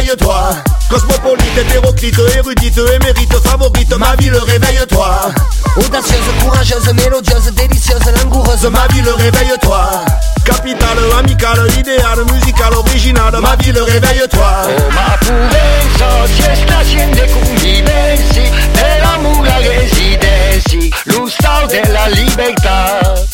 réveille-toi. Cosmopolite, hétéroclite, érudite, émérite, favorite, ma ville, réveille-toi. Audacieuse, courageuse, mélodieuse, délicieuse, langoureuse, ma ville, réveille-toi. Capitale, amicale, idéale, musicale, originale, ma ville, réveille-toi. Oh ma purezza, si sta scende convivensi, dell'amore residensi, lo stato della libertà.